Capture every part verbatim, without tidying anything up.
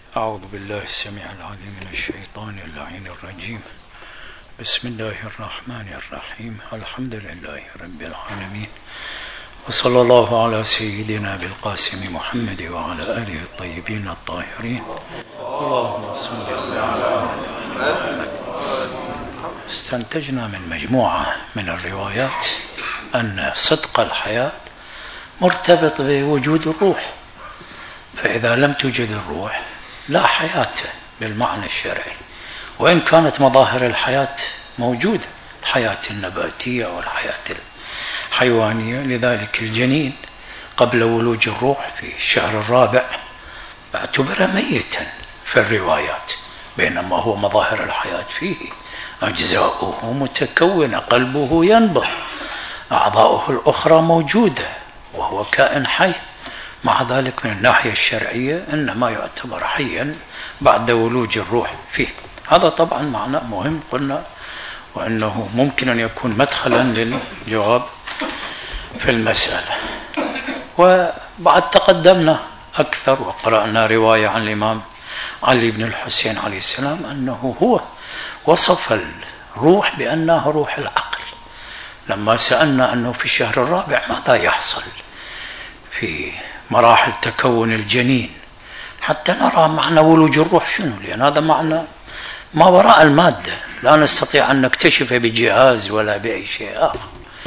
أعوذ بالله السميع العليم من الشيطان اللعين الرجيم. بسم الله الرحمن الرحيم. الحمد لله رب العالمين، وصلى الله على سيدنا بالقاسم محمد وعلى آله الطيبين الطاهرين. اللهم صل على محمد. استنتجنا من مجموعة من الروايات أن صدق الحياة مرتبط بوجود الروح، فإذا لم توجد الروح لا حياة بالمعنى الشرعي، وإن كانت مظاهر الحياة موجودة، الحياة النباتية والحياة الحيوانية. لذلك الجنين قبل ولوج الروح في الشهر الرابع اعتبر ميتا في الروايات، بينما هو مظاهر الحياة فيه، أجزاؤه متكونة، قلبه ينبض، أعضاؤه الأخرى موجودة، وهو كائن حي. مع ذلك من الناحية الشرعية إنما يعتبر حيا بعد ولوج الروح فيه. هذا طبعا معنى مهم قلنا، وأنه ممكن أن يكون مدخلا للجواب في المسألة. وبعد تقدمنا أكثر وقرأنا رواية عن الإمام علي بن الحسين عليه السلام أنه هو وصف الروح بأنها روح العقل. لما سألنا أنه في الشهر الرابع ماذا يحصل في مراحل تكون الجنين حتى نرى معنى ولوج الروح شنو، لأن هذا معنى ما وراء المادة، لا نستطيع أن نكتشفه بجهاز ولا بأي شيء آخر.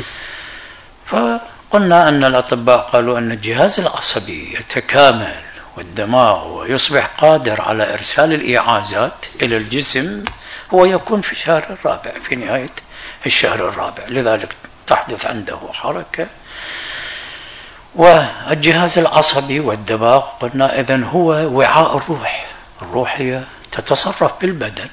فقلنا أن الأطباء قالوا أن الجهاز العصبي يتكامل والدماغ ويصبح قادر على إرسال الإعازات إلى الجسم هو يكون في الشهر الرابع، في نهاية الشهر الرابع، لذلك تحدث عنده حركة. والجهاز العصبي والدماغ قلنا إذن هو وعاء الروح. الروح هي تتصرف بالبدن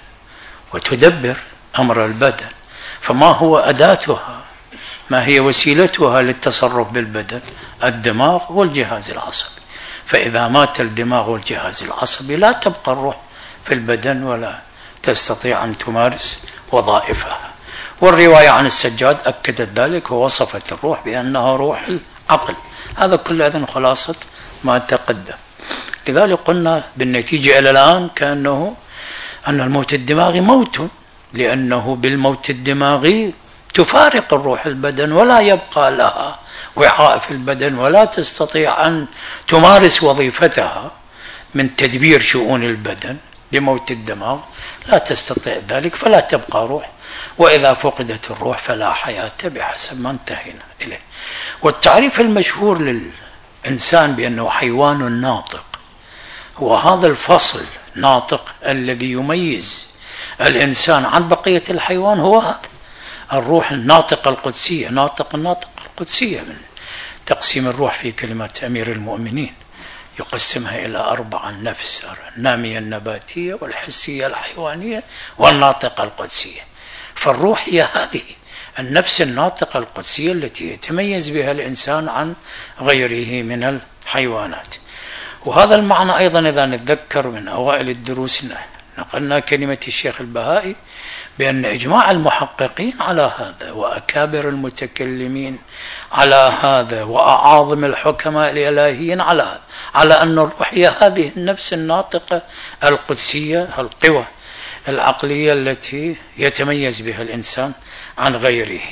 وتدبر أمر البدن، فما هو أداتها، ما هي وسيلتها للتصرف بالبدن؟ الدماغ والجهاز العصبي. فإذا مات الدماغ والجهاز العصبي لا تبقى الروح في البدن ولا تستطيع أن تمارس وظائفها. والرواية عن السجاد أكدت ذلك ووصفت الروح بأنها روح العقل. هذا كله إذن خلاصة ما تقدم. لذلك قلنا بالنتيجة إلى الآن كأنه أن الموت الدماغي موت، لأنه بالموت الدماغي تفارق الروح البدن ولا يبقى لها وعاء في البدن، ولا تستطيع أن تمارس وظيفتها من تدبير شؤون البدن. بموت الدماغ لا تستطيع ذلك، فلا تبقى روح، وإذا فقدت الروح فلا حياة بحسب ما انتهينا إليه. والتعريف المشهور للإنسان بأنه حيوان ناطق هو هذا الفصل ناطق الذي يميز الإنسان عن بقية الحيوان، هو هذا الروح الناطقة القدسية. ناطق الناطقة القدسية من تقسيم الروح في كلمة أمير المؤمنين، يقسمها إلى أربعة: النفس النامية النباتية والحسية الحيوانية والناطقة القدسية. فالروح هي هذه النفس الناطقة القدسية التي يتميز بها الإنسان عن غيره من الحيوانات. وهذا المعنى أيضا إذا نتذكر من أوائل الدروس نقلنا كلمة الشيخ البهائي بأن إجماع المحققين على هذا، وأكابر المتكلمين على هذا، وأعاظم الحكماء الإلهيين على هذا، على أن الروح هي هذه النفس الناطقة القدسية، القوى العقلية التي يتميز بها الإنسان عن غيره.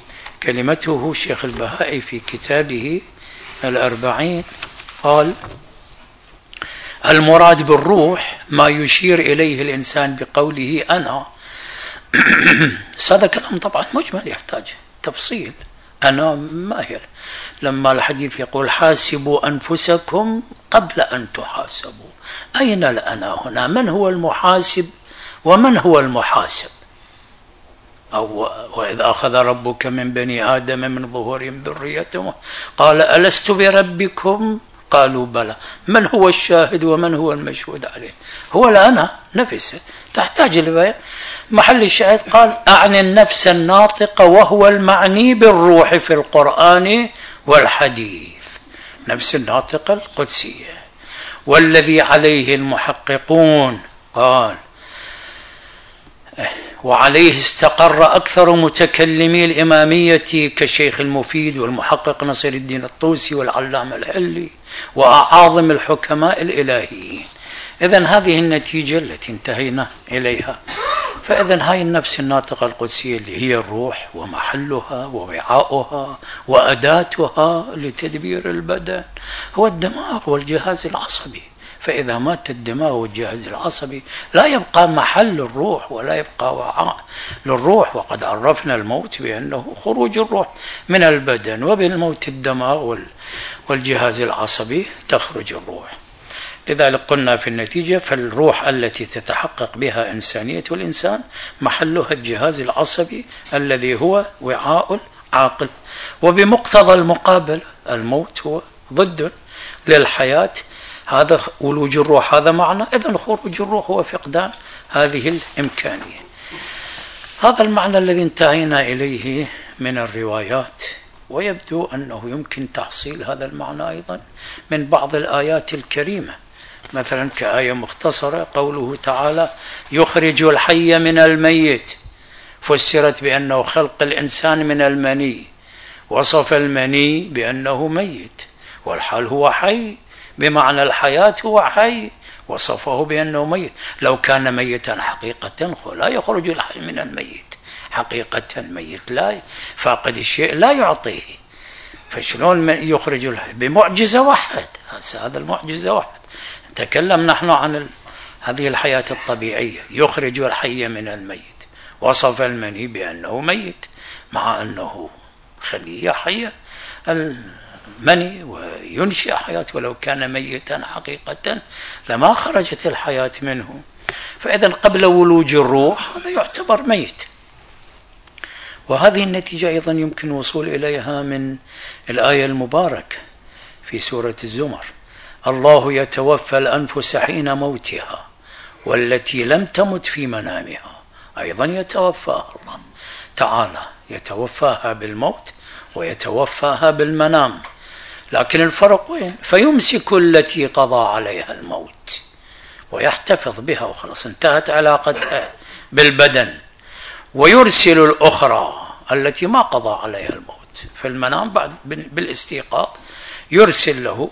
كلمته الشيخ البهائي في كتابه الأربعين قال: المراد بالروح ما يشير إليه الإنسان بقوله أنا. هذا كلام طبعا مجمل يحتاج تفصيل. أنا ما هي؟ لما الحديث يقول حاسبوا أنفسكم قبل أن تحاسبوا، أين الأنا هنا؟ من هو المحاسب ومن هو المحاسب؟ أو وإذ أخذ ربك من بني آدم من ظهورهم ذريتهم قال ألست بربكم قالوا بلى. من هو الشاهد ومن هو المشهود عليه؟ هو الأنا نفسه، تحتاج لبيان. محل الشاهد قال أعني النفس الناطقة، وهو المعني بالروح في القرآن والحديث، نفس الناطقة القدسية. والذي عليه المحققون قال وعليه استقر أكثر متكلمي الإمامية كالشيخ المفيد والمحقق نصير الدين الطوسي والعلامة الحلي وأعاظم الحكماء الإلهيين، إذن هذه النتيجة التي انتهينا إليها. فإذن هاي النفس الناطقة القدسية اللي هي الروح ومحلها ووعاؤها وأداتها لتدبير البدن هو الدماغ والجهاز العصبي. فإذا مات الدماغ والجهاز العصبي لا يبقى محل الروح ولا يبقى وعاء للروح. وقد عرفنا الموت بأنه خروج الروح من البدن، وبالموت الدماغ والجهاز العصبي تخرج الروح. لذلك قلنا في النتيجة فالروح التي تتحقق بها إنسانية الإنسان محلها الجهاز العصبي الذي هو وعاء العاقل. وبمقتضى المقابل الموت هو ضد للحياة، هذا ولوج الروح هذا معنى، إذن خروج الروح هو فقدان هذه الإمكانية. هذا المعنى الذي انتهينا إليه من الروايات، ويبدو أنه يمكن تحصيل هذا المعنى أيضا من بعض الآيات الكريمة، مثلا كآية مختصرة قوله تعالى يخرج الحي من الميت، فسرت بأنه خلق الإنسان من المني، وصف المني بأنه ميت، والحال هو حي بمعنى الحياة هو حي، وصفه بأنه ميت. لو كان ميتا حقيقة لا يخرج الحي من الميت حقيقة، ميت لا فاقد الشيء لا يعطيه، فشلون يخرج الحي بمعجزة واحد؟ هذا المعجزة واحد. نتكلم نحن عن هذه الحياة الطبيعية، يخرج الحي من الميت، وصف المني بأنه ميت مع أنه خلية حية المني وينشئ حياة، ولو كان ميتا حقيقة لما خرجت الحياة منه. فإذا قبل ولوج الروح هذا يعتبر ميت. وهذه النتيجة أيضا يمكن الوصول إليها من الآية المباركة في سورة الزمر: الله يتوفى الأنفس حين موتها والتي لم تمت في منامها. أيضا يتوفاها الله تعالى، يتوفاها بالموت ويتوفاها بالمنام، لكن الفرق وين؟ فيمسك التي قضى عليها الموت ويحتفظ بها وخلاص انتهت علاقتها بالبدن، ويرسل الأخرى التي ما قضى عليها الموت في المنام بعد بالاستيقاظ يرسل له،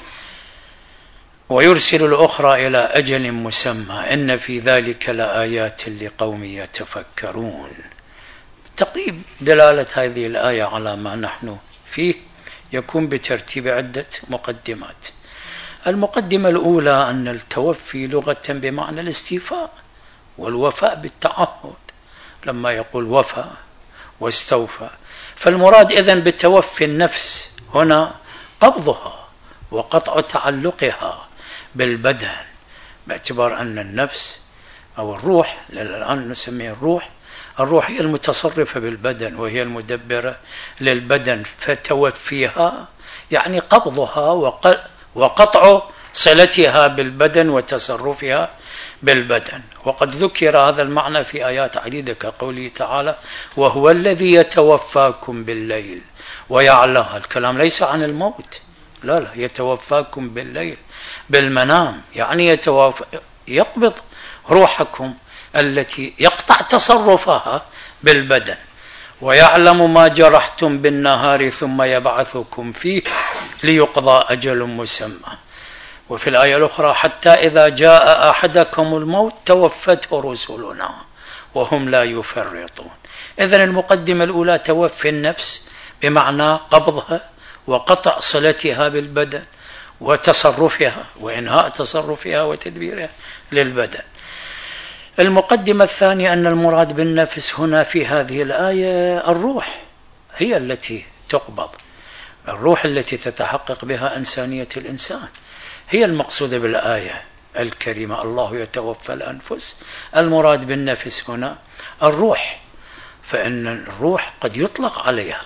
ويرسل الأخرى إلى أجل مسمى إن في ذلك لآيات لقوم يتفكرون. تقريب دلالة هذه الآية على ما نحن فيه يكون بترتيب عدة مقدمات. المقدمة الأولى أن التوفي لغة بمعنى الاستيفاء والوفاء بالتعهد، لما يقول وفى واستوفى، فالمراد إذن بتوفي النفس هنا قبضها وقطع تعلقها بالبدن، باعتبار أن النفس أو الروح، الآن نسميه الروح، الروح هي المتصرفة بالبدن وهي المدبرة للبدن، فتوفيها يعني قبضها وقطع صلتها بالبدن وتصرفها بالبدن. وقد ذكر هذا المعنى في آيات عديدة كقوله تعالى وهو الذي يتوفاكم بالليل ويعلم. الكلام ليس عن الموت، لا لا، يتوفاكم بالليل بالمنام، يعني يتوفى يقبض روحكم التي يقطع تصرفها بالبدن، ويعلم ما جرحتم بالنهار ثم يبعثكم فيه ليقضى أجل مسمى. وفي الآية الأخرى حتى إذا جاء أحدكم الموت توفته رسلنا وهم لا يفرطون. إذن المقدمة الأولى توفي النفس بمعنى قبضها وقطع صلتها بالبدن وتصرفها وإنهاء تصرفها وتدبيرها للبدن. المقدمة الثانية أن المراد بالنفس هنا في هذه الآية الروح، هي التي تقبض، الروح التي تتحقق بها إنسانية الإنسان هي المقصودة بالآية الكريمة. الله يتوفى الأنفس، المراد بالنفس هنا الروح، فإن الروح قد يطلق عليها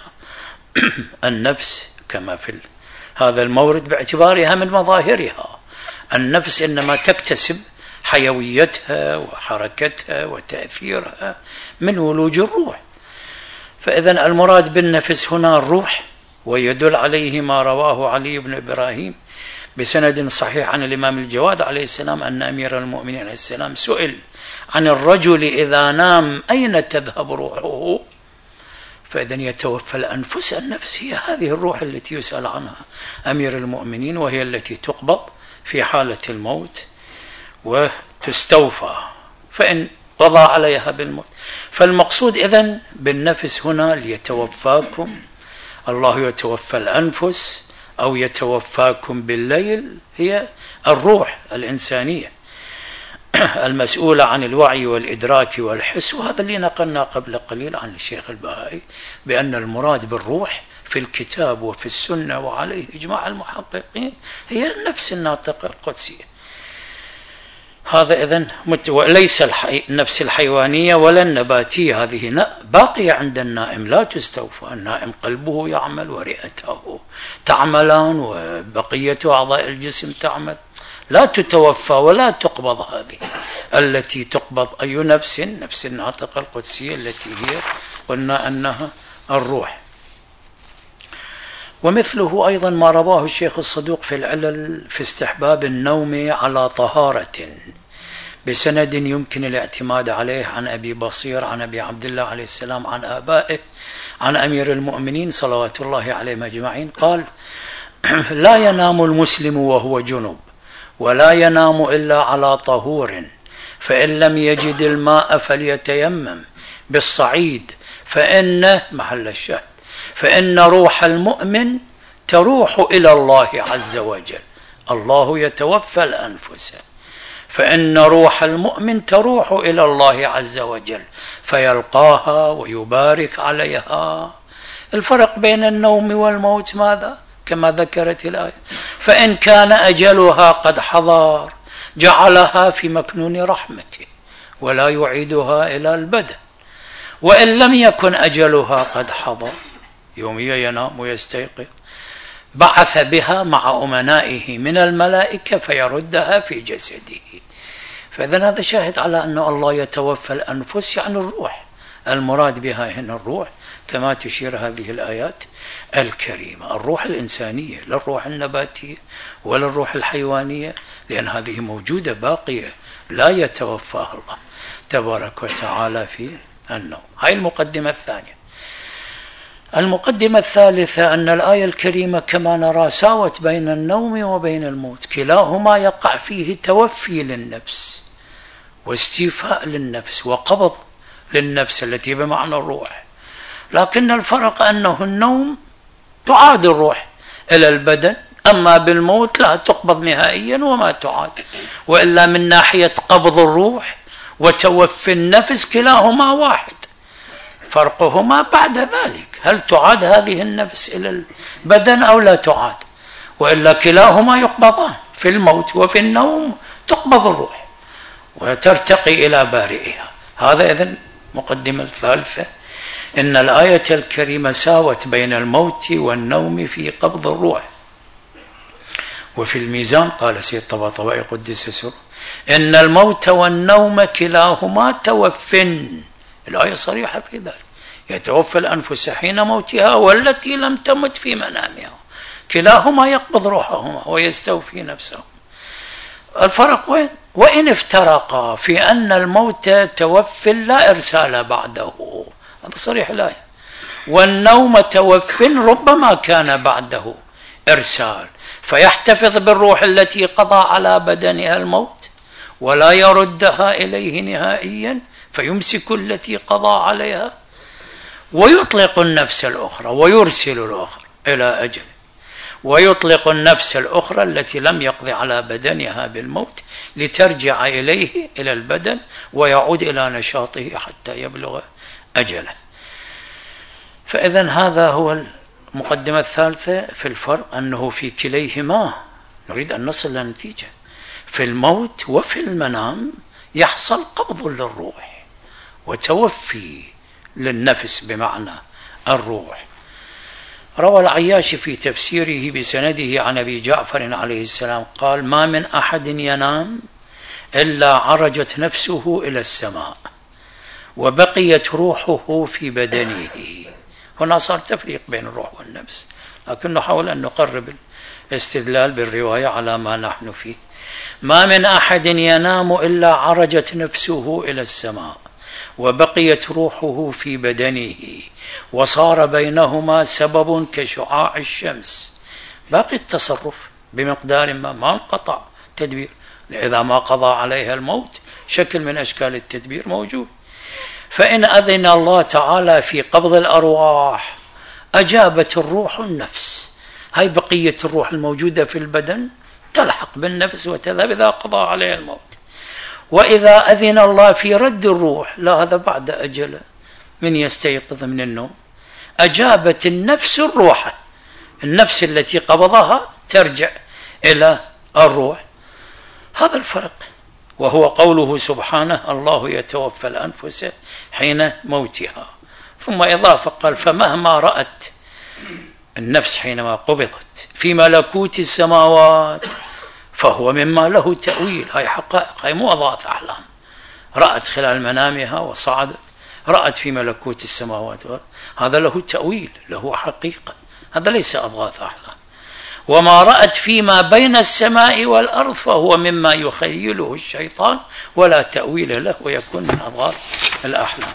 النفس كما في هذا المورد باعتبارها من مظاهرها. النفس إنما تكتسب حيويتها وحركتها وتأثيرها من ولوج الروح، فإذن المراد بالنفس هنا الروح. ويدل عليه ما رواه علي بن إبراهيم بسند صحيح عن الإمام الجواد عليه السلام أن أمير المؤمنين عليه السلام سئل عن الرجل إذا نام أين تذهب روحه؟ فإذن يتوفى الأنفس، النفس هي هذه الروح التي يسأل عنها أمير المؤمنين، وهي التي تقبض في حالة الموت وتستوفى فإن قضى عليها بالموت. فالمقصود إذن بالنفس هنا ليتوفاكم، الله يتوفى الأنفس أو يتوفاكم بالليل، هي الروح الإنسانية المسؤولة عن الوعي والإدراك والحس. وهذا اللي نقلنا قبل قليل عن الشيخ البهائي بأن المراد بالروح في الكتاب وفي السنة وعليه إجماع المحققين هي النفس الناطقة القدسية. هذا إذن وليس الحي... النفس الحيوانية ولا النباتية، هذه باقية عند النائم لا تستوفى. النائم قلبه يعمل ورئته تعملان وبقية أعضاء الجسم تعمل، لا تتوفى ولا تقبض. هذه التي تقبض أي نفس؟ نفس الناطقة القدسية التي هي قلنا أنها الروح. ومثله أيضا ما رواه الشيخ الصدوق في العلل في استحباب النوم على طهارة بسند يمكن الاعتماد عليه عن أبي بصير عن أبي عبد الله عليه السلام عن آبائه عن أمير المؤمنين صلوات الله عليهم أجمعين قال: لا ينام المسلم وهو جنب ولا ينام إلا على طهور، فإن لم يجد الماء فليتيمم بالصعيد فإن محل الشاهد فإن روح المؤمن تروح إلى الله عز وجل. الله يتوفى الأنفس، فإن روح المؤمن تروح إلى الله عز وجل فيلقاها ويبارك عليها. الفرق بين النوم والموت ماذا؟ كما ذكرت الآية: فإن كان أجلها قد حضر جعلها في مكنون رحمته ولا يعيدها إلى البدن، وإن لم يكن أجلها قد حضر يوميا ينام ويستيقظ بعث بها مع أمنائه من الملائكة فيردها في جسده. فإذن هذا شاهد على أن الله يتوفى الأنفس، يعني الروح، المراد بها هنا الروح كما تشير هذه الآيات الكريمة، الروح الإنسانية لا الروح النباتية ولا الروح الحيوانية، لأن هذه موجودة باقية لا يتوفاها الله تبارك وتعالى في النوم. هاي المقدمة الثانية. المقدمة الثالثة أن الآية الكريمة كما نرى ساوت بين النوم وبين الموت، كلاهما يقع فيه توفي للنفس واستيفاء للنفس وقبض للنفس التي بمعنى الروح، لكن الفرق أنه النوم تعاد الروح إلى البدن، أما بالموت لا تقبض نهائيا وما تعاد. وإلا من ناحية قبض الروح وتوفي النفس كلاهما واحد، فرقهما بعد ذلك هل تعاد هذه النفس إلى البدن أو لا تعاد، وإلا كلاهما يقبضان في الموت وفي النوم تقبض الروح وترتقي إلى بارئها. هذا إذن مقدمة الثالثة، إن الآية الكريمة ساوت بين الموت والنوم في قبض الروح. وفي الميزان قال سيد طباطبائي قدس سره: إن الموت والنوم كلاهما توف. الآية صريحة في ذلك، يتوفى الأنفس حين موتها والتي لم تمت في منامها، كلاهما يقبض روحهما ويستوفي نفسه. الفرق وين؟ وإن افترقا في أن الموت توف لا إرسال بعده، هذا صريح الآية، والنوم توف ربما كان بعده إرسال، فيحتفظ بالروح التي قضى على بدنها الموت ولا يردها إليه نهائيا، فيمسك التي قضى عليها ويطلق النفس الأخرى ويرسل الأخرى إلى أجل، ويطلق النفس الأخرى التي لم يقضي على بدنها بالموت لترجع إليه إلى البدن ويعود إلى نشاطه حتى يبلغ أجله. فإذن هذا هو المقدمة الثالثة في الفرق، أنه في كليهما نريد أن نصل إلى نتيجة، في الموت وفي المنام يحصل قبض للروح وتوفي للنفس بمعنى الروح. روى العياشي في تفسيره بسنده عن أبي جعفر عليه السلام قال: ما من أحد ينام إلا عرجت نفسه إلى السماء وبقيت روحه في بدنه. هنا صار تفريق بين الروح والنفس، لكن نحاول أن نقرب الاستدلال بالرواية على ما نحن فيه. ما من أحد ينام إلا عرجت نفسه إلى السماء وبقيت روحه في بدنه وصار بينهما سبب كشعاع الشمس، باقي التصرف بمقدار ما ما انقطع تدبير، إذا ما قضى عليها الموت شكل من أشكال التدبير موجود. فإن أذن الله تعالى في قبض الأرواح أجابت الروح النفس، هاي بقية الروح الموجودة في البدن تلحق بالنفس وتذهب إذا قضى عليها الموت. وإذا أذن الله في رد الروح، لا هذا بعد أجله، من يستيقظ من النوم أجابت النفس الروح، النفس التي قبضها ترجع إلى الروح. هذا الفرق، وهو قوله سبحانه: الله يتوفى الأنفس حين موتها. ثم إضافة قال: فمهما رأت النفس حينما قبضت في ملكوت السماوات فهو مما له تأويل. هاي حقائق، هاي مو أضغاث أحلام. رأت خلال منامها وصعدت، رأت في ملكوت السماوات، هذا له تأويل، له حقيقة، هذا ليس أضغاث أحلام. وما رأت فيما بين السماء والأرض فهو مما يخيله الشيطان ولا تأويل له ويكون من أضغاث الأحلام.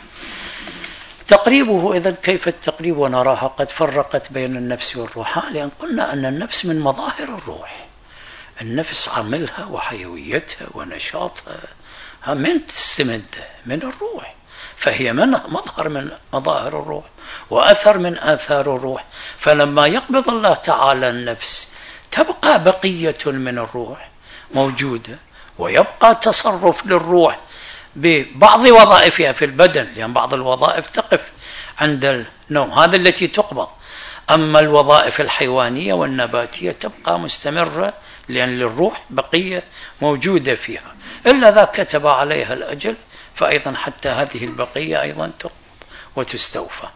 تقريبه إذن كيف التقريب ونراها قد فرقت بين النفس والروح؟ لأن قلنا أن النفس من مظاهر الروح، النفس عملها وحيويتها ونشاطها من تستمد من الروح، فهي من مظهر من مظاهر الروح وأثر من آثار الروح. فلما يقبض الله تعالى النفس تبقى بقية من الروح موجودة، ويبقى تصرف للروح ببعض وظائفها في البدن، لأن بعض الوظائف تقف عند النوم، هذا التي تقبض. أما الوظائف الحيوانية والنباتية تبقى مستمرة، لأن للروح بقية موجودة فيها، إلا إذا كتب عليها الأجل فأيضا حتى هذه البقية أيضا تقبض وتستوفى.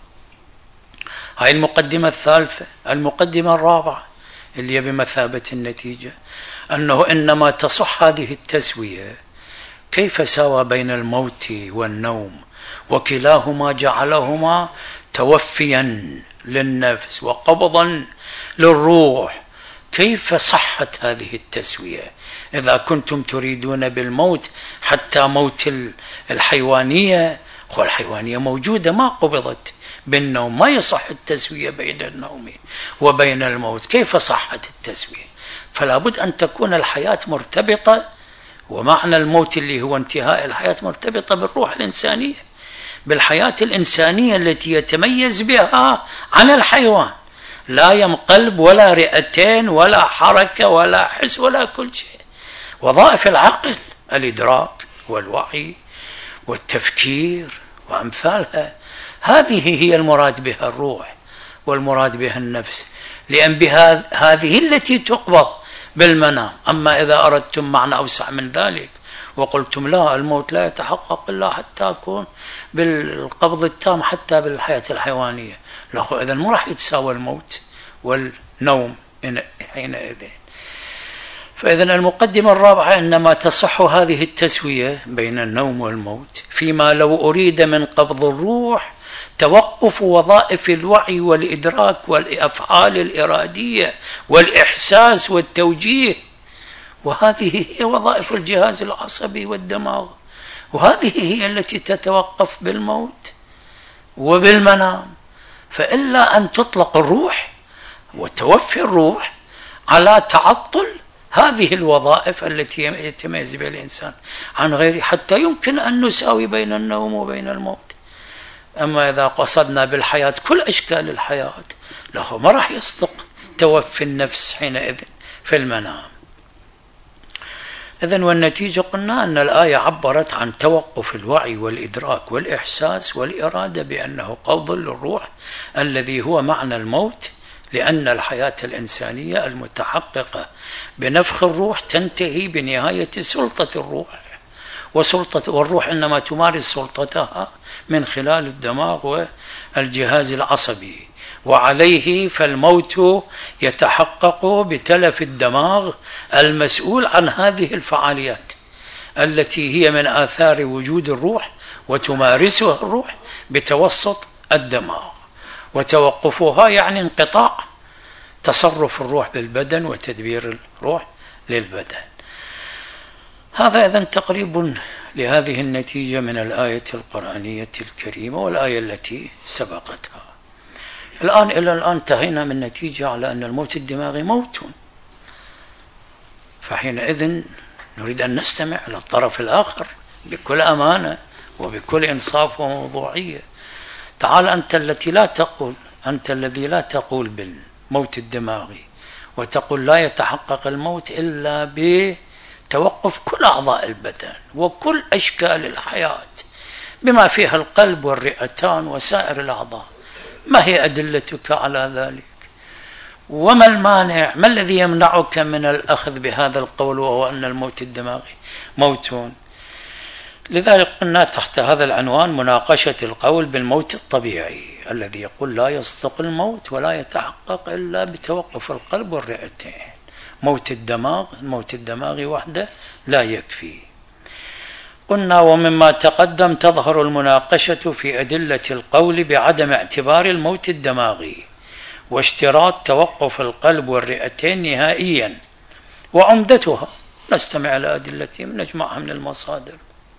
هاي المقدمة الثالثة. المقدمة الرابعة اللي هي بمثابة النتيجة، أنه إنما تصح هذه التسوية كيف ساوى بين الموت والنوم، وكلاهما جعلهما توفيا للنفس وقبضا للروح. كيف صحت هذه التسوية إذا كنتم تريدون بالموت حتى موت الحيوانية؟ والحيوانية موجودة ما قبضت بالنوم، ما يصح التسوية بين النوم وبين الموت. كيف صحت التسوية؟ فلا بد أن تكون الحياة مرتبطة، ومعنى الموت اللي هو انتهاء الحياة مرتبطة بالروح الإنسانية، بالحياة الإنسانية التي يتميز بها عن الحيوان. لا ينقلب ولا رئتين ولا حركة ولا حس ولا كل شيء. وظائف العقل الإدراك والوعي والتفكير وأمثالها، هذه هي المراد بها الروح والمراد بها النفس، لأن بها هذه التي تقبض بالمنام. أما إذا أردتم معنى أوسع من ذلك وقلتم لا، الموت لا يتحقق إلا حتى يكون بالقبض التام حتى بالحياة الحيوانية، لا، إذن مو راح يتساوى الموت والنوم حينئذ. فإذن المقدمة الرابعة إنما تصح هذه التسوية بين النوم والموت فيما لو أريد من قبض الروح توقف وظائف الوعي والإدراك والأفعال الإرادية والإحساس والتوجيه، وهذه هي وظائف الجهاز العصبي والدماغ، وهذه هي التي تتوقف بالموت وبالمنام. فإلا أن تطلق الروح وتوفي الروح على تعطل هذه الوظائف التي يتميز بها الإنسان عن غيره، حتى يمكن أن نساوي بين النوم وبين الموت. أما إذا قصدنا بالحياة كل أشكال الحياة، له ما راح يصدق توفي النفس حينئذ في المنام. إذن والنتيجة قلنا أن الآية عبرت عن توقف الوعي والإدراك والإحساس والإرادة بأنه قبض للروح الذي هو معنى الموت، لأن الحياة الإنسانية المتحققة بنفخ الروح تنتهي بنهاية سلطة الروح، وسلطة والروح إنما تمارس سلطتها من خلال الدماغ والجهاز العصبي، وعليه فالموت يتحقق بتلف الدماغ المسؤول عن هذه الفعاليات التي هي من آثار وجود الروح وتمارسها الروح بتوسط الدماغ، وتوقفها يعني انقطاع تصرف الروح بالبدن وتدبير الروح للبدن. هذا إذن تقريب لهذه النتيجة من الآية القرآنية الكريمة والآية التي سبقتها. الآن إلى الآن انتهينا من نتيجة على أن الموت الدماغي موت، فحينئذ نريد أن نستمع إلى الطرف الآخر بكل أمانة وبكل إنصاف وموضوعية. تعال أنت التي لا تقول أنت الذي لا تقول بالموت الدماغي وتقول لا يتحقق الموت إلا بتوقف كل أعضاء البدن وكل أشكال الحياة بما فيها القلب والرئتان وسائر الأعضاء. ما هي أدلتك على ذلك؟ وما المانع؟ ما الذي يمنعك من الأخذ بهذا القول وهو أن الموت الدماغي موت؟ لذلك قلنا تحت هذا العنوان مناقشة القول بالموت الطبيعي الذي يقول لا يصدق الموت ولا يتحقق إلا بتوقف القلب والرئتين. موت الدماغ الموت الدماغي وحده لا يكفي. قلنا ومما تقدم تظهر المناقشة في أدلة القول بعدم اعتبار الموت الدماغي واشتراط توقف القلب والرئتين نهائيا، وعمدتها نستمع إلى أدلتهم نجمعها من المصادر.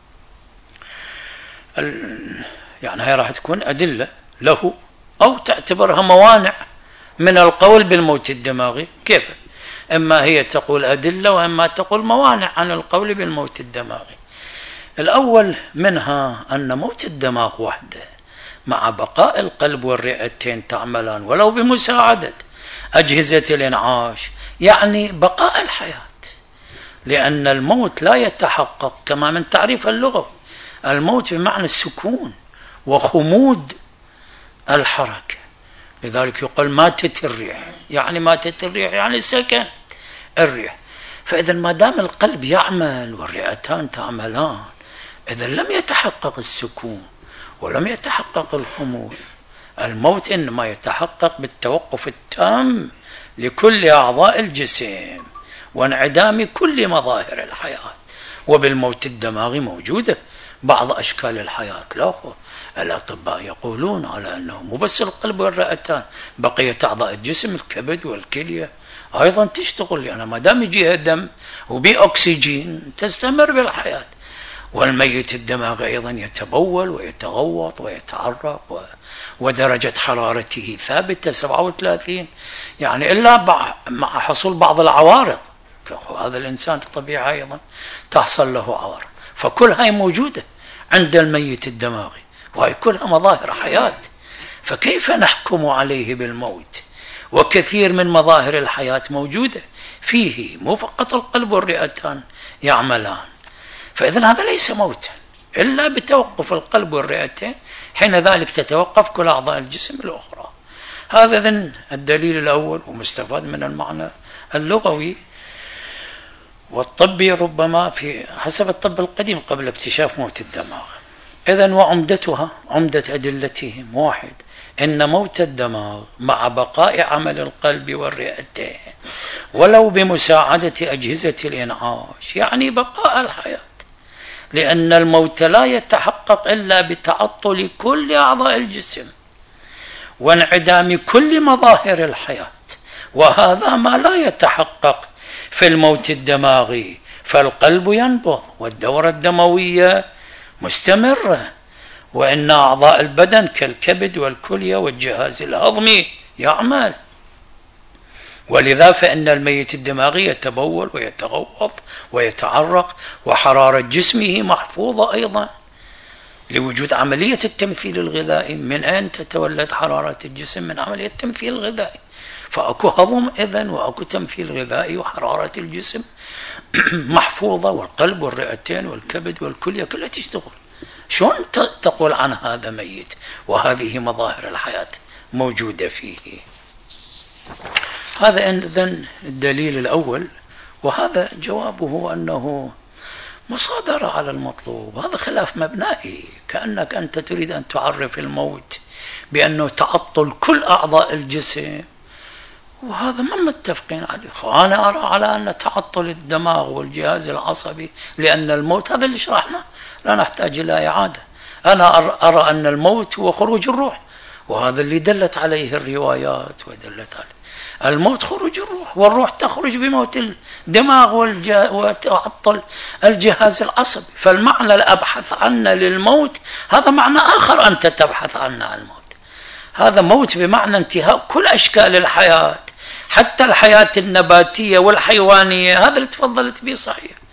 يعني هي راح تكون أدلة له أو تعتبرها موانع من القول بالموت الدماغي. كيف؟ إما هي تقول أدلة وإما تقول موانع عن القول بالموت الدماغي. الأول منها أن موت الدماغ وحده مع بقاء القلب والرئتين تعملان ولو بمساعدة أجهزة الإنعاش يعني بقاء الحياة، لأن الموت لا يتحقق كما من تعريف اللغة. الموت بمعنى السكون وخمود الحركة، لذلك يقول ماتت الريح، يعني ماتت الريح يعني سكنت الريح. فإذا ما دام القلب يعمل والرئتان تعملان إذا لم يتحقق السكون ولم يتحقق الخمول. الموت إنما يتحقق بالتوقف التام لكل أعضاء الجسم وانعدام كل مظاهر الحياة. وبالموت الدماغي موجودة بعض أشكال الحياة. لا الأطباء يقولون على أنه مو بس القلب والرئتان، بقية أعضاء الجسم الكبد والكلية أيضا تشتغل، يعني ما دام يجيها دم وبأكسجين تستمر بالحياة. والميت الدماغي أيضا يتبول ويتغوط ويتعرق و... ودرجة حرارته ثابتة سبعة وثلاثين، يعني إلا مع حصول بعض العوارض. هذا الإنسان الطبيعي أيضا تحصل له عوارض. فكل هاي موجودة عند الميت الدماغي وهي كلها مظاهر حياة. فكيف نحكم عليه بالموت وكثير من مظاهر الحياة موجودة فيه، مو فقط القلب والرئتان يعملان. فإذن هذا ليس موتا إلا بتوقف القلب والرئتين، حين ذلك تتوقف كل أعضاء الجسم الأخرى. هذا ذن الدليل الأول ومستفاد من المعنى اللغوي والطبي ربما في حسب الطب القديم قبل اكتشاف موت الدماغ. إذن وعمدتها عمدة أدلتهم واحد إن موت الدماغ مع بقاء عمل القلب والرئتين ولو بمساعدة أجهزة الإنعاش يعني بقاء الحياة، لأن الموت لا يتحقق إلا بتعطل كل أعضاء الجسم وانعدام كل مظاهر الحياة، وهذا ما لا يتحقق في الموت الدماغي. فالقلب ينبض والدورة الدموية مستمرة، وإن أعضاء البدن كالكبد والكلية والجهاز الهضمي يعمل. ولذا فإن الميت الدماغي يتبول ويتغوط ويتعرق وحرارة جسمه محفوظة أيضا لوجود عملية التمثيل الغذائي. من أين تتولد حرارة الجسم؟ من عملية التمثيل الغذائي. فأكو هضم إذن وأكو تمثيل غذائي وحرارة الجسم محفوظة، والقلب والرئتين والكبد والكلية كلها تشتغل. شلون تقول عن هذا ميت وهذه مظاهر الحياة موجودة فيه؟ هذا إذن الدليل الأول، وهذا جوابه أنه مصادرة على المطلوب. هذا خلاف مبنائي، كأنك أنت تريد أن تعرف الموت بأنه تعطل كل أعضاء الجسم، وهذا ما متفقين عليه. أنا أرى على أن تعطل الدماغ والجهاز العصبي، لأن الموت هذا اللي شرحنا لا نحتاج إلى إعادة. أنا أرى أن الموت هو خروج الروح، وهذا اللي دلت عليه الروايات ودلت عليه. الموت خروج الروح، والروح تخرج بموت الدماغ وتعطل الجهاز العصبي. فالمعنى الأبحث عنه للموت هذا معنى آخر أنت تبحث عنه عن الموت. هذا موت بمعنى انتهاء كل أشكال الحياة، حتى الحياة النباتية والحيوانية. هذا اللي تفضلت به صحيح،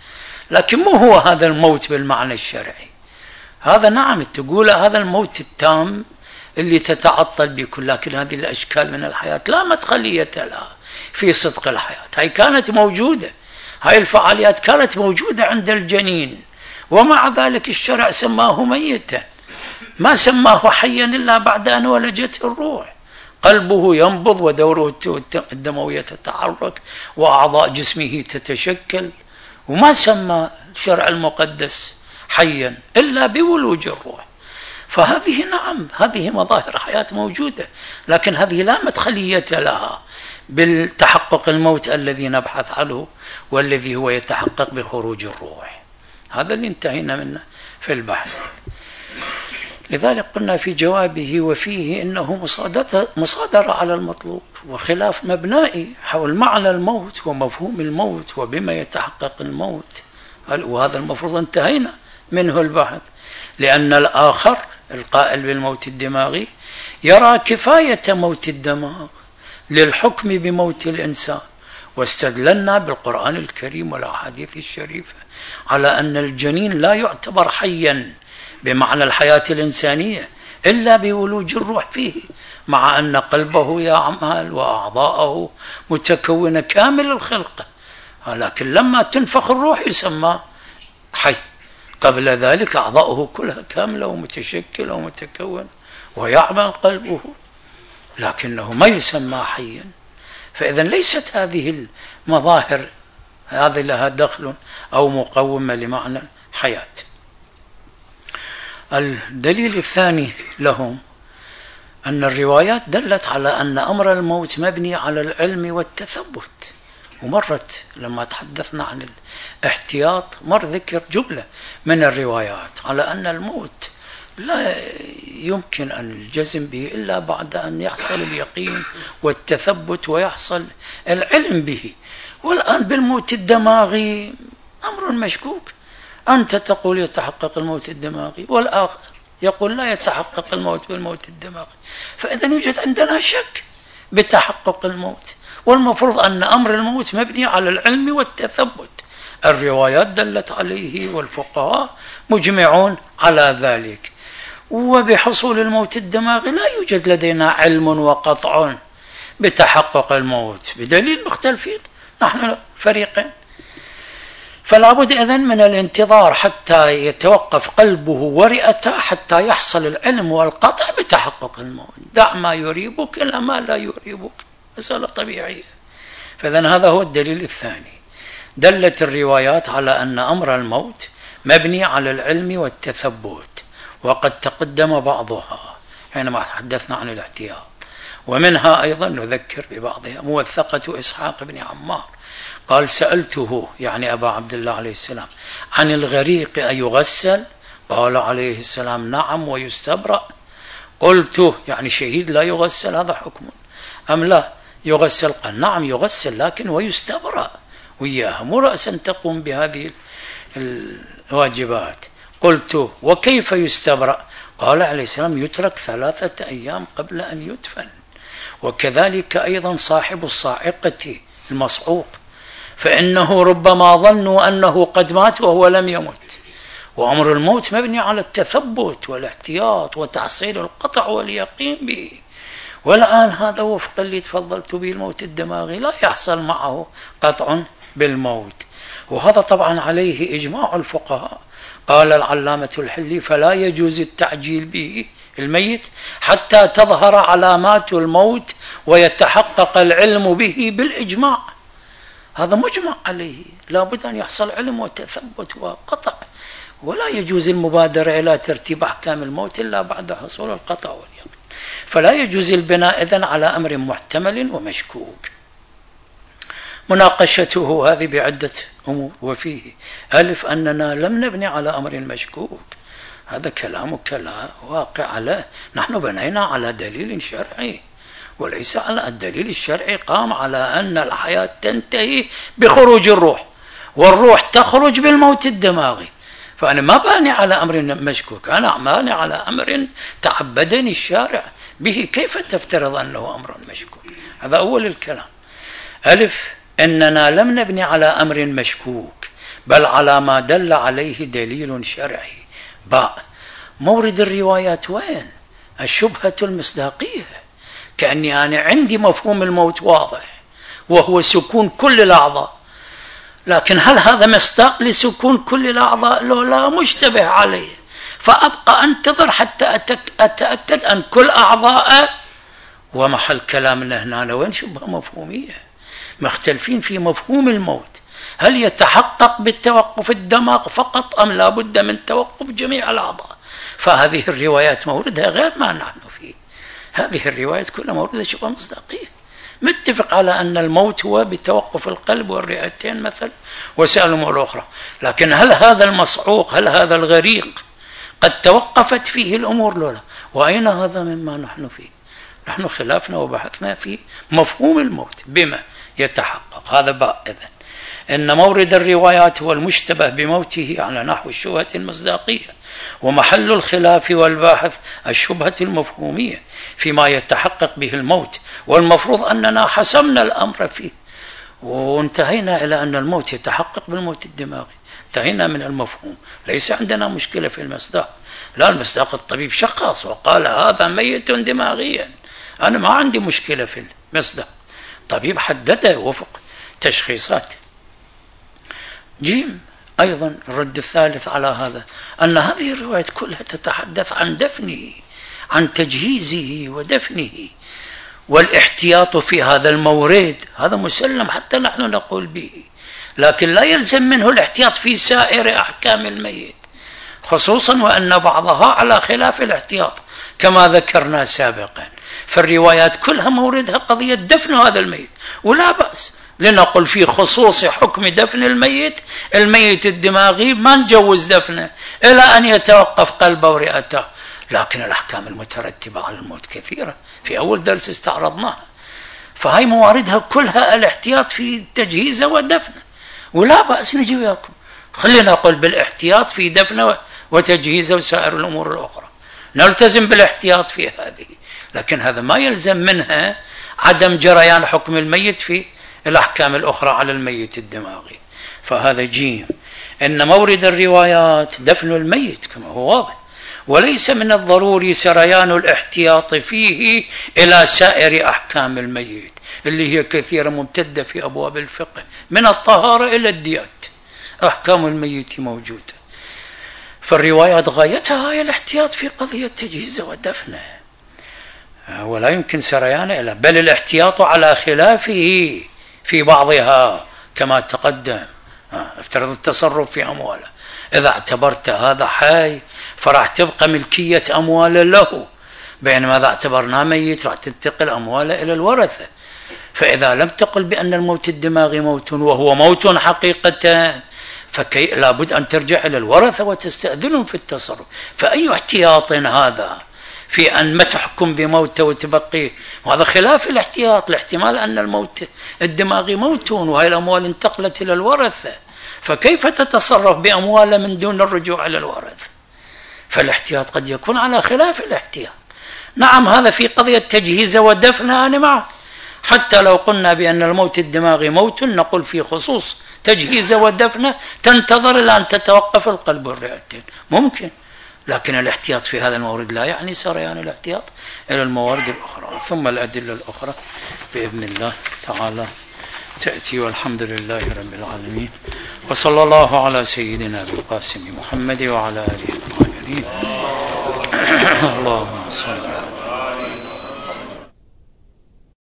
لكن مو هو هذا الموت بالمعنى الشرعي. هذا نعم تقول هذا الموت التام اللي تتعطل بكل، لكن هذه الأشكال من الحياة لا مدخلية لها في صدق الحياة. هاي كانت موجودة، هاي الفعاليات كانت موجودة عند الجنين، ومع ذلك الشرع سماه ميتا، ما سماه حيا إلا بعد أن ولجته الروح. قلبه ينبض ودوره الدموية تتحرك وأعضاء جسمه تتشكل، وما سمى الشرع المقدس حيا إلا بولوج الروح. فهذه نعم هذه مظاهر حياة موجودة، لكن هذه لا مدخلية لها بالتحقق الموت الذي نبحث عنه، والذي هو يتحقق بخروج الروح. هذا اللي انتهينا منه في البحث. لذلك قلنا في جوابه وفيه إنه مصادرة على المطلوب وخلاف مبنائي حول معنى الموت ومفهوم الموت وبما يتحقق الموت، وهذا المفروض انتهينا منه البحث. لأن الآخر القائل بالموت الدماغي يرى كفاية موت الدماغ للحكم بموت الإنسان، واستدللنا بالقرآن الكريم والأحاديث الشريفة على أن الجنين لا يعتبر حيا بمعنى الحياة الإنسانية إلا بولوج الروح فيه، مع أن قلبه يعمل وأعضاءه متكونة كامل الخلقة، لكن لما تنفخ الروح يسمى حي. قبل ذلك أعضاؤه كلها كاملة ومتشكلة ومتكونة ويعمل قلبه، لكنه ما يسمى حيا. فإذا ليست هذه المظاهر هذه لها دخل أو مقومة لمعنى الحياة. الدليل الثاني لهم أن الروايات دلت على أن أمر الموت مبني على العلم والتثبت. ومرت لما تحدثنا عن الاحتياط مر ذكر جملة من الروايات على أن الموت لا يمكن أن الجزم به إلا بعد أن يحصل اليقين والتثبت ويحصل العلم به. والآن بالموت الدماغي أمر مشكوك، أنت تقول يتحقق الموت الدماغي والآخر يقول لا يتحقق الموت بالموت الدماغي، فإذا يوجد عندنا شك بتحقق الموت، والمفروض أن أمر الموت مبني على العلم والتثبت. الروايات دلت عليه والفقهاء مجمعون على ذلك. وبحصول الموت الدماغي لا يوجد لدينا علم وقطع بتحقق الموت بدليل مختلفين نحن فريقين، فلا بد إذن من الانتظار حتى يتوقف قلبه ورئته حتى يحصل العلم والقطع بتحقق الموت. دع ما يريبك إلى ما لا يريبك، مسألة طبيعية. فإذن هذا هو الدليل الثاني. دلت الروايات على أن أمر الموت مبني على العلم والتثبت، وقد تقدم بعضها حينما تحدثنا عن الاحتياط. ومنها أيضا نذكر ببعضها موثقة إسحاق بن عمار قال سألته يعني أبا عبد الله عليه السلام عن الغريق أيغسل؟ قال عليه السلام نعم ويستبرأ. قلت يعني شهيد لا يغسل هذا حكم أم لا يغسل؟ قال نعم يغسل لكن ويستبرأ وياها، مو رأسا تقوم بهذه الواجبات. قلت وكيف يستبرأ؟ قال عليه السلام يترك ثلاثة أيام قبل أن يدفن. وكذلك أيضا صاحب الصاعقة المصعوق، فإنه ربما ظنوا أنه قد مات وهو لم يمت. وأمر الموت مبني على التثبت والاحتياط وتحصيل القطع واليقين به. والآن هذا وفق اللي تفضلت به الموت الدماغي لا يحصل معه قطع بالموت، وهذا طبعا عليه إجماع الفقهاء. قال العلامة الحلي فلا يجوز التعجيل به الميت حتى تظهر علامات الموت ويتحقق العلم به بالإجماع. هذا مجمع عليه، لا بد أن يحصل علم وتثبت وقطع، ولا يجوز المبادرة إلى ترتيب أحكام الموت إلا بعد حصول القطع واليقين. فلا يجوز البناء إذن على أمر محتمل ومشكوك. مناقشته هذه بعدة أمور، وفيه ألف أننا لم نبني على أمر مشكوك، هذا كلامك لا واقع له. نحن بنينا على دليل شرعي وليس على الدليل الشرعي قام على أن الحياة تنتهي بخروج الروح والروح تخرج بالموت الدماغي. فأنا ما باني على أمر مشكوك، أنا باني على أمر تعبدني الشارع به. كيف تفترض أنه أمر مشكوك؟ هذا أول الكلام. ألف أننا لم نبني على أمر مشكوك بل على ما دل عليه دليل شرعي. باء مورد الروايات وين؟ الشبهة المصداقية، كأني أنا عندي مفهوم الموت واضح وهو سكون كل الأعضاء، لكن هل هذا مصداق لسكون كل الأعضاء؟ لو لا مشتبه عليه، فأبقى أنتظر حتى أتأكد أن كل أعضاء. ومحل كلامنا هنا وين شبهة مفهومية، مختلفين في مفهوم الموت، هل يتحقق بالتوقف الدماغ فقط أم لا بد من توقف جميع الأعضاء؟ فهذه الروايات موردها غير ما نحن فيه. هذه الروايات كلها موردها شبهة مصداقية. متفق على أن الموت هو بتوقف القلب والرئتين مثلا وسائل الأمور الأخرى، لكن هل هذا المصعوق، هل هذا الغريق قد توقفت فيه الأمور لولا؟ وأين هذا مما نحن فيه؟ نحن خلافنا وبحثنا في مفهوم الموت بما يتحقق. هذا باء. إذن إن مورد الروايات هو المشتبه بموته على نحو الشبهة المصداقية، ومحل الخلاف والباحث الشبهة المفهومية فيما يتحقق به الموت، والمفروض أننا حسمنا الأمر فيه وانتهينا إلى أن الموت يتحقق بالموت الدماغي. انتهينا من المفهوم، ليس عندنا مشكلة في المصداق. لا، المصداق الطبيب شخص وقال هذا ميت دماغيا، أنا ما عندي مشكلة في المصداق، طبيب حدده وفق تشخيصات. جيم أيضا الرد الثالث على هذا أن هذه الروايات كلها تتحدث عن دفنه، عن تجهيزه ودفنه، والاحتياط في هذا المورد هذا مسلم حتى نحن نقول به، لكن لا يلزم منه الاحتياط في سائر أحكام الميت، خصوصا وأن بعضها على خلاف الاحتياط كما ذكرنا سابقا. فالروايات كلها موردها قضية دفن هذا الميت، ولا بأس لنقل في خصوص حكم دفن الميت، الميت الدماغي ما نجوز دفنه إلى أن يتوقف قلبه ورئته، لكن الأحكام المترتبة على الموت كثيرة، في أول درس استعرضناها، فهي مواردها كلها الاحتياط في تجهيزه ودفنه، ولا بأس نجي وياكم خلينا نقول بالاحتياط في دفنه وتجهيزه وسائر الأمور الأخرى، نلتزم بالاحتياط في هذه، لكن هذا ما يلزم منها عدم جريان حكم الميت في الأحكام الأخرى على الميت الدماغي. فهذا جيم. إن مورد الروايات دفن الميت كما هو واضح، وليس من الضروري سريان الاحتياط فيه إلى سائر أحكام الميت اللي هي كثيرة ممتدة في أبواب الفقه من الطهارة إلى الديات، أحكام الميت موجودة. فالروايات غايتها هي الاحتياط في قضية تجهيزه ودفنه، ولا يمكن سريانه إلى، بل الاحتياط على خلافه في بعضها كما تقدم. افترض التصرف في أمواله، إذا اعتبرت هذا حي فراح تبقى ملكية أمواله له، بينما إذا اعتبرناه ميت راح تنتقل أمواله إلى الورثة. فإذا لم تقل بأن الموت الدماغي موت وهو موت حقيقة، فكي لابد أن ترجع إلى الورثة وتستأذنهم في التصرف. فأي احتياط هذا في أن ما تحكم بموته وتبقيه؟ وهذا خلاف الاحتياط، الاحتمال أن الموت الدماغي موت وهي الأموال انتقلت إلى الورثة، فكيف تتصرف بأمواله من دون الرجوع إلى الورثة؟ فالاحتياط قد يكون على خلاف الاحتياط. نعم هذا في قضية تجهيزه ودفنه أنا معه، حتى لو قلنا بأن الموت الدماغي موت نقول في خصوص تجهيزه ودفنه تنتظر إلى أن تتوقف القلب والرئتين، ممكن، لكن الاحتياط في هذا المورد لا يعني سريان الاحتياط إلى الموارد الأخرى. ثم الأدلة الأخرى بإذن الله تعالى تأتي، والحمد لله رب العالمين، وصلى الله على سيدنا بالقاسم محمد وعلى آله الطاهرين. اللهم صل على